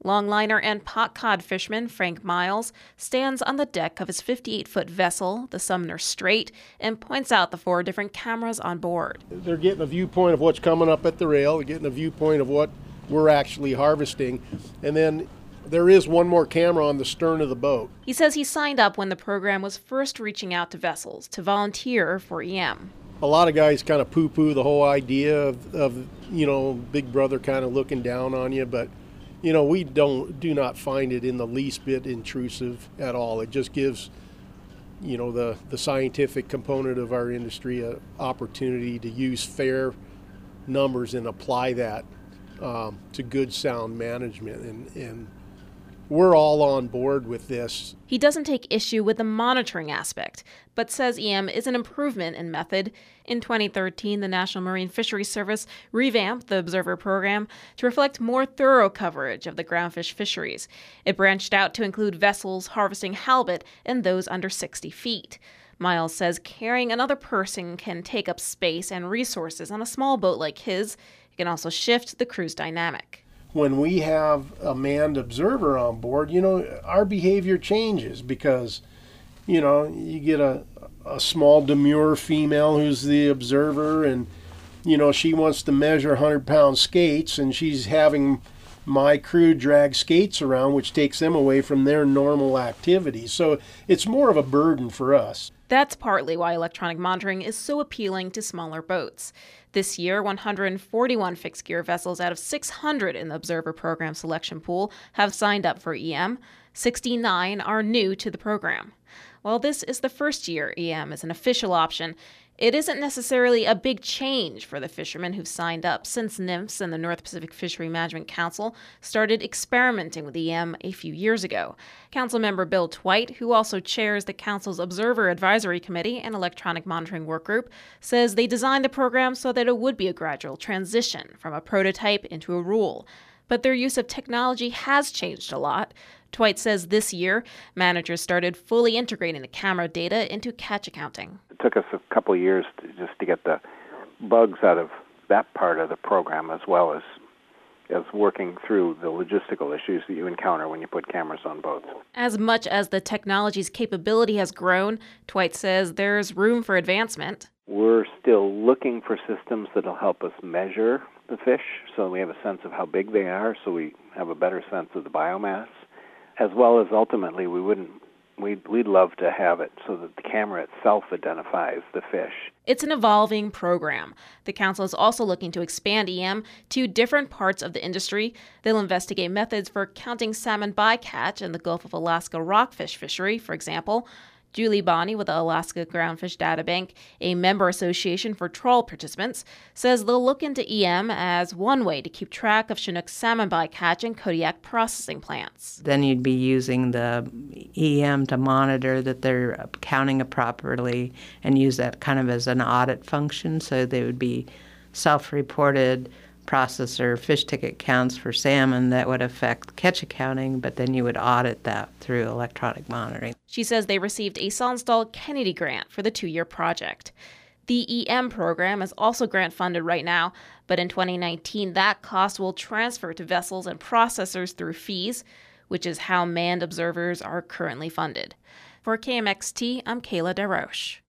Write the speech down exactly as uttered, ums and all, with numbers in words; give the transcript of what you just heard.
Longliner and pot cod fisherman Frank Miles stands on the deck of his fifty-eight-foot vessel, the Sumner Strait, and points out the four different cameras on board. They're getting a viewpoint of what's coming up at the rail, they're getting a viewpoint of what we're actually harvesting, and then there is one more camera on the stern of the boat. He says he signed up when the program was first reaching out to vessels to volunteer for E M. A lot of guys kind of poo-poo the whole idea of, of you know, Big Brother kind of looking down on you, but you know, we don't do not find it in the least bit intrusive at all. It just gives, you know, the, the scientific component of our industry an opportunity to use fair numbers and apply that um, to good sound management. And, and we're all on board with this. He doesn't take issue with the monitoring aspect, but says E M is an improvement in method. In twenty thirteen, the National Marine Fisheries Service revamped the Observer program to reflect more thorough coverage of the groundfish fisheries. It branched out to include vessels harvesting halibut and those under sixty feet. Miles says carrying another person can take up space and resources on a small boat like his. It can also shift the crew's dynamic. When we have a manned observer on board, you know, our behavior changes because, you know, you get a, a small demure female who's the observer and, you know, she wants to measure one hundred pound skates and she's having my crew drag skates around, which takes them away from their normal activities. So it's more of a burden for us. That's partly why electronic monitoring is so appealing to smaller boats. This year, one hundred forty-one fixed-gear vessels out of six hundred in the Observer Program selection pool have signed up for E M. sixty-nine are new to the program. While this is the first year E M is an official option, it isn't necessarily a big change for the fishermen who've signed up since NMFS and the North Pacific Fishery Management Council started experimenting with E M a few years ago. Councilmember Bill Twite, who also chairs the Council's Observer Advisory Committee and Electronic Monitoring Work Group, says they designed the program so that it would be a gradual transition from a prototype into a rule. But their use of technology has changed a lot. Twite says this year, managers started fully integrating the camera data into catch accounting. It took us a couple of years to, just to get the bugs out of that part of the program, as well as as working through the logistical issues that you encounter when you put cameras on boats. As much as the technology's capability has grown, Twite says there's room for advancement. We're still looking for systems that will help us measure the fish so we have a sense of how big they are, so we have a better sense of the biomass, as well as ultimately we wouldn't We'd, we'd love to have it so that the camera itself identifies the fish. It's an evolving program. The council is also looking to expand E M to different parts of the industry. They'll investigate methods for counting salmon bycatch in the Gulf of Alaska rockfish fishery, for example. Julie Bonney with the Alaska Groundfish Data Bank, a member association for trawl participants, says they'll look into E M as one way to keep track of Chinook salmon bycatch in Kodiak processing plants. Then you'd be using the E M to monitor that they're counting it properly and use that kind of as an audit function, so they would be self-reported processor fish ticket counts for salmon that would affect catch accounting, but then you would audit that through electronic monitoring. She says they received a Saltonstall Kennedy grant for the two-year project. The E M program is also grant funded right now, but in twenty nineteen that cost will transfer to vessels and processors through fees, which is how manned observers are currently funded. For K M X T, I'm Kayla DeRoche.